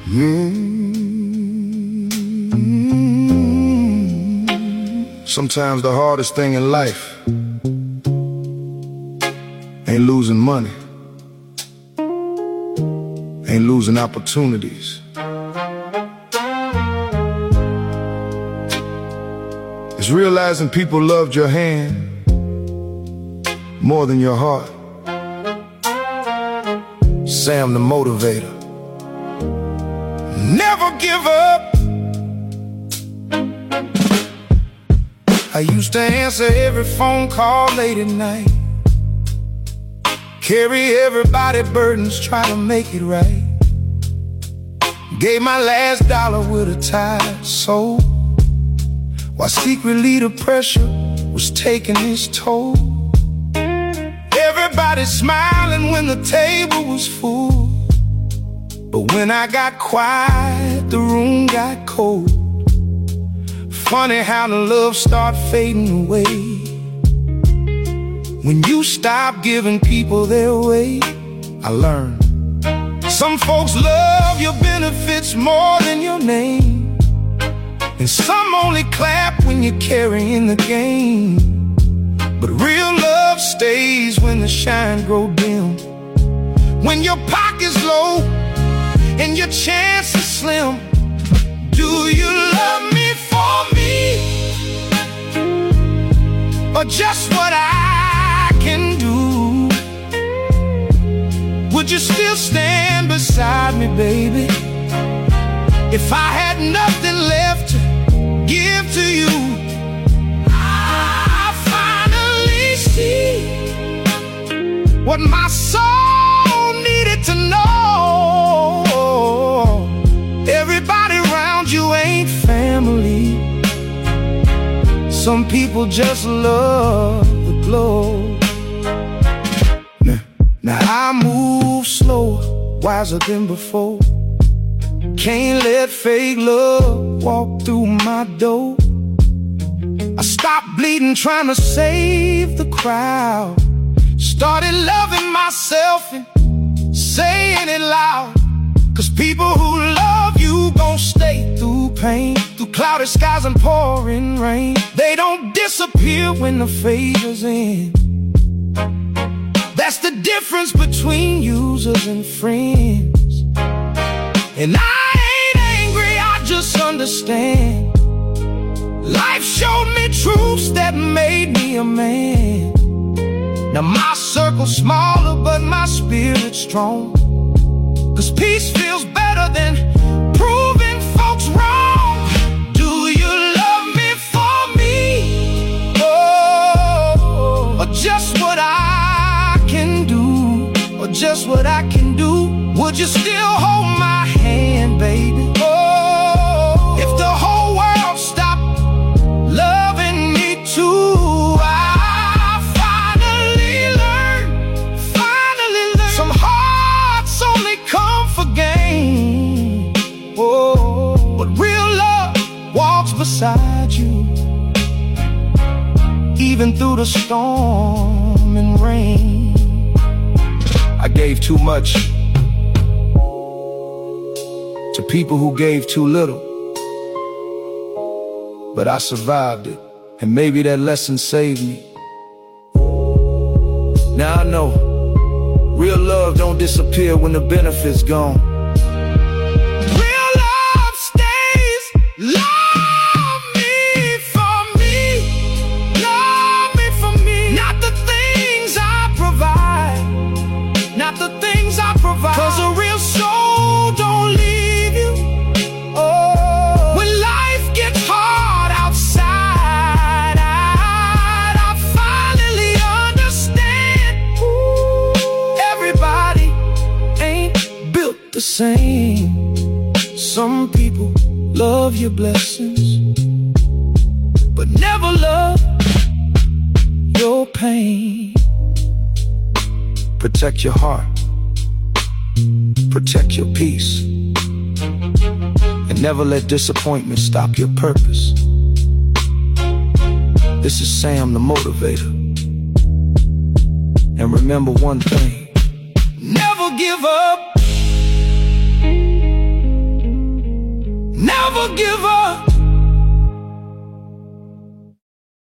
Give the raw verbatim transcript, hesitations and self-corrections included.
Mm-hmm. Sometimes the hardest thing in life ain't losing money, ain't losing opportunities. It's realizing people loved your hand more than your heart. Sam the Motivator. Never give up. I used to answer every phone call late at night, carry everybody's burdens, try to make it right. Gave my last dollar with a tired soul, while secretly the pressure was taking its toll. Everybody smiling when the table was full, but when I got quiet, the room got cold. Funny how the love start fading away when you stop giving people their way. I learned some folks love your benefits more than your name, and some only clap when you're carrying the game. But real love stays when the shine grow dim, when your pocket's low and your chance is slim. Do you love me for me, or just what I can do? Would you still stand beside me, baby, if I had nothing left to give to you? I finally see what my soul needed to know. Everybody around you ain't family. Some people just love the glow. Now, now I move slower, wiser than before. Can't let fake love walk through my door. I stopped bleeding trying to save the crowd, started loving myself and saying it loud. Cause people who love you gon' stay through pain, through cloudy skies and pouring rain. They don't disappear when the favors end. That's the difference between users and friends. And I ain't angry, I just understand. Life showed me truths that made me a man. Now my circle's smaller, but my spirit's strong. Cause peace feels better than proving folks wrong. Do you love me for me, oh, or just what I can do, or just what I can do? Would you still hold my hand, baby? Oh, if the whole world stopped loving me too. I finally learned, finally learned, some hearts only come for gain. Oh, but real love walks beside you, even through the storm and rain. I gave too much to people who gave too little, but I survived it, and maybe that lesson saved me. Now I know real love don't disappear when the benefits gone. Real love stays. Love me for me, love me for me. Not the things I provide, not the things I provide. Cause a real soul don't leave you. Oh, when life gets hard outside, I, I finally understand. Ooh, everybody ain't built the same. Some people love your blessings, but never love your pain. Protect your heart, protect your peace, and never let disappointment stop your purpose. This is Sam the Motivator. And remember one thing: never give up. Never give up.